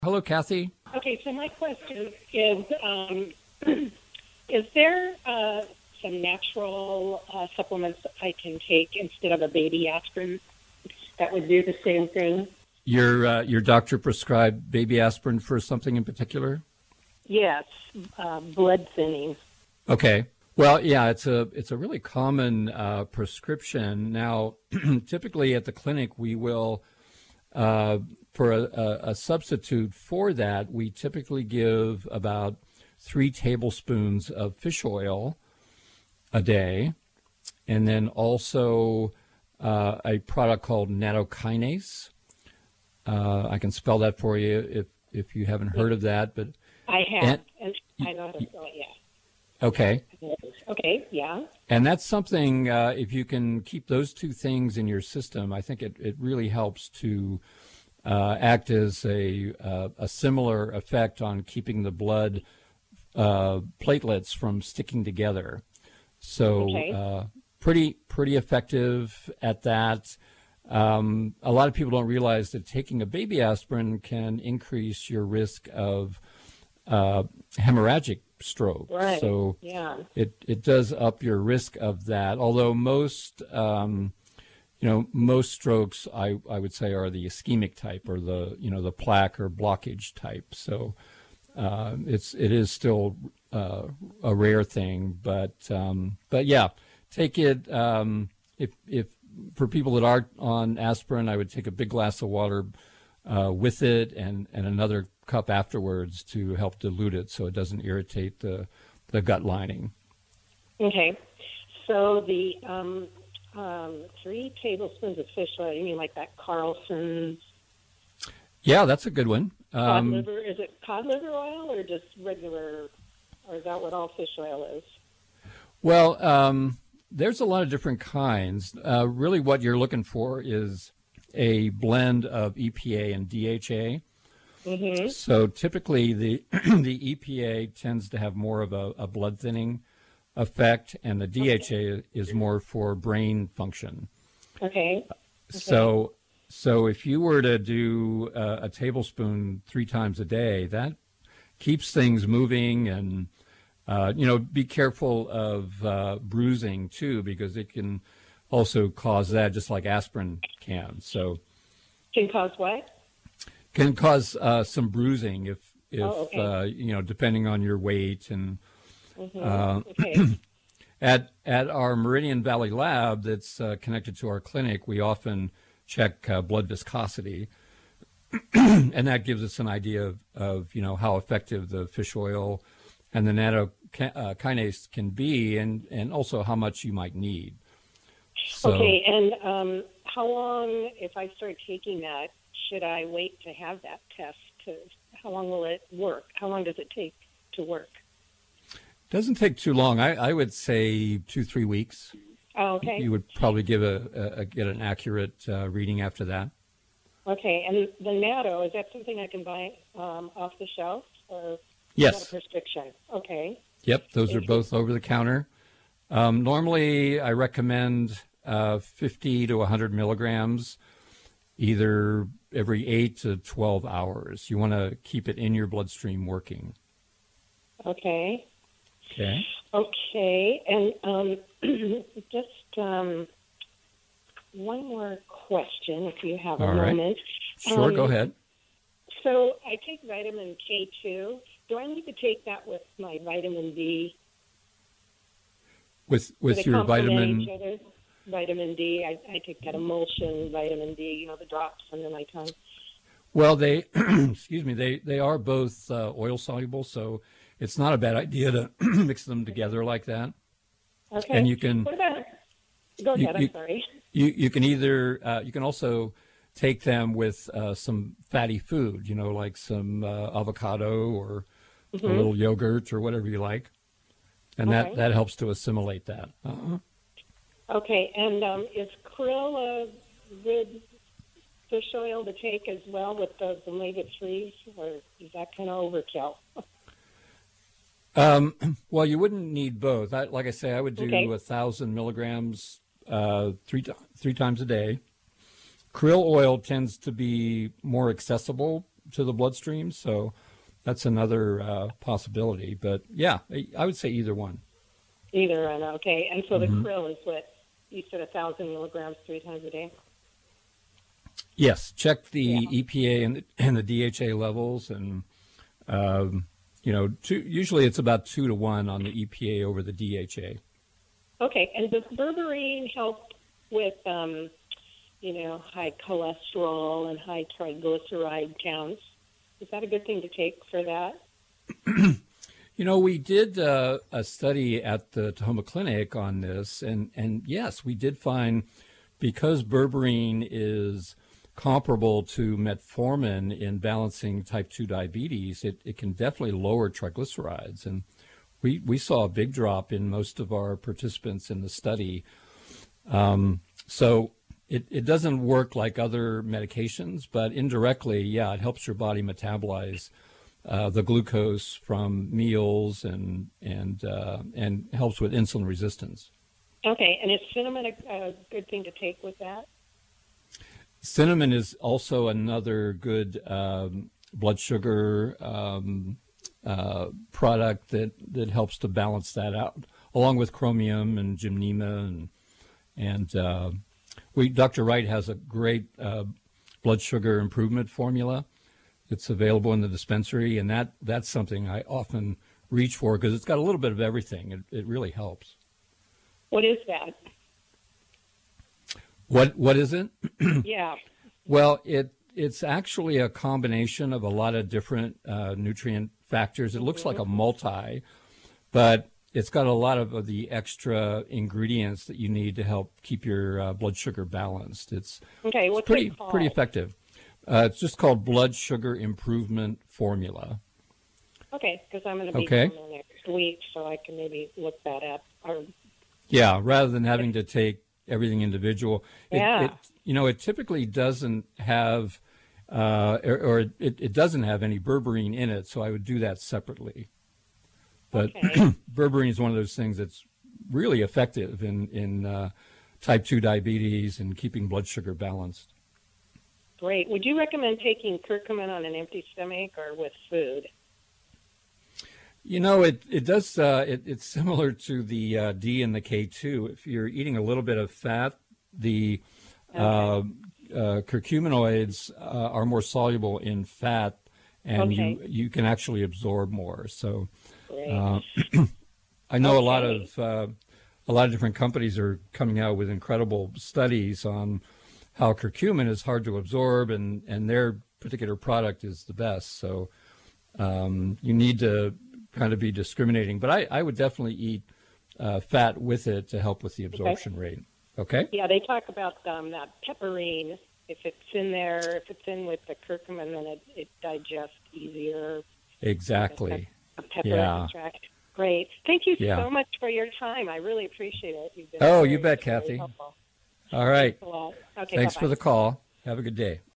Hello, Kathy. Okay, so my question is, is there some natural supplements I can take instead of a baby aspirin that would do the same thing? Your doctor prescribed baby aspirin for something in particular? Yes, blood thinning. Okay. Well, yeah, it's a really common prescription. Now, typically at the clinic, we will for a substitute for that, we typically give about 3 tablespoons of fish oil a day, and then also a product called nattokinase. I can spell that for you if you haven't heard of that, but I have, and I know how to spell it, yeah. Okay. Okay, yeah. And that's something, if you can keep those 2 things in your system, I think it really helps to act as a similar effect on keeping the blood platelets from sticking together. So pretty effective at that. A lot of people don't realize that taking a baby aspirin can increase your risk of hemorrhagic stroke. Right. So yeah. it does up your risk of that. Although most most strokes I would say are the ischemic type, or the plaque or blockage type. So it is still a rare thing, but yeah, take it. If for people that are on aspirin, I would take a big glass of water with it, and another cup afterwards to help dilute it so it doesn't irritate the gut lining. Okay, so the 3 tablespoons of fish oil, you mean like that Carlson's? Yeah, that's a good one. Cod liver, is it cod liver oil or just regular, or is that what all fish oil is? Well, there's a lot of different kinds. Really what you're looking for is a blend of EPA and DHA. Mm-hmm. So typically the EPA tends to have more of a blood thinning effect, and the DHA is more for brain function. Okay. So if you were to do a tablespoon 3 times a day, that keeps things moving, and be careful of bruising too, because it can also cause that, just like aspirin can. So can cause what? Can cause some bruising if okay. Depending on your weight. And okay. at our Meridian Valley lab that's connected to our clinic, we often check blood viscosity, and that gives us an idea of how effective the fish oil and the nattokinase can be, and also how much you might need. So, okay, and how long, if I start taking that, should I wait to have that test? How long will it work? How long does it take to work? Doesn't take too long. I would say 2-3 weeks. Oh, okay. You would probably get an accurate reading after that. Okay, and the natto, is that something I can buy off the shelf, or yes, is that a prescription? Okay. Yep, those are both over the counter. Normally, I recommend 50 to 100 milligrams, either every 8 to 12 hours. You want to keep it in your bloodstream working. Okay. Okay. Okay, and just one more question, if you have a moment. Right. Sure, go ahead. So I take vitamin K2. Do I need to take that with my vitamin D? With your vitamin? Vitamin D, I take that emulsion vitamin D, the drops under my tongue. Well, they, excuse me, they are both oil soluble, so it's not a bad idea to mix them together like that. Okay. And you can. What about? Go ahead. I'm sorry. You can either you can also take them with some fatty food, like some avocado or a little yogurt or whatever you like, and that helps to assimilate that. Uh-huh. Okay, and is krill a good fish oil to take as well with the omega-3s, or is that kind of overkill? Well, you wouldn't need both. Like I say, I would do 1,000 milligrams 3 times a day. Krill oil tends to be more accessible to the bloodstream. So that's another possibility. But yeah, I would say either one. Either one, okay. And so the krill is what you said, 1,000 milligrams 3 times a day. Yes, check the EPA and the DHA levels, and usually it's about 2 to 1 on the EPA over the DHA. Okay, and does berberine help with high cholesterol and high triglyceride counts? Is that a good thing to take for that? We did a study at the Tahoma Clinic on this, and yes, we did find, because berberine is comparable to metformin in balancing type 2 diabetes, it can definitely lower triglycerides. And we saw a big drop in most of our participants in the study. So it doesn't work like other medications, but indirectly, yeah, it helps your body metabolize the glucose from meals and helps with insulin resistance. Okay, and is cinnamon a good thing to take with that? Cinnamon is also another good blood sugar product that helps to balance that out, along with chromium and gymnema, and Dr. Wright has a great blood sugar improvement formula. It's available in the dispensary, and that's something I often reach for because it's got a little bit of everything. It really helps. What is that? What is it? Yeah. Well, it's actually a combination of a lot of different nutrient factors. It looks like a multi, but it's got a lot of the extra ingredients that you need to help keep your blood sugar balanced. It's pretty effective. It's just called Blood Sugar Improvement Formula. Okay, because I'm going to be down there next week, so I can maybe look that up. Yeah, rather than having to take everything individual. Yeah. It typically doesn't have, it doesn't have any berberine in it, so I would do that separately. But berberine is one of those things that's really effective in type 2 diabetes and keeping blood sugar balanced. Great. Would you recommend taking curcumin on an empty stomach or with food? It does. It's similar to the D and the K2. If you're eating a little bit of fat, the curcuminoids are more soluble in fat, and you can actually absorb more. So, I know a lot of different companies are coming out with incredible studies on how curcumin is hard to absorb, and their particular product is the best. So, you need to kind of be discriminating, but I would definitely eat fat with it to help with the absorption rate. Okay? Yeah, they talk about that pepperine. If it's in there, if it's in with the curcumin, then it digests easier. Exactly. A pepper extract. Great. Thank you so much for your time. I really appreciate it. You've been you bet, Kathy. helpful. All right. Thanks a lot. Okay, Thanks bye-bye. for the call. Have a good day.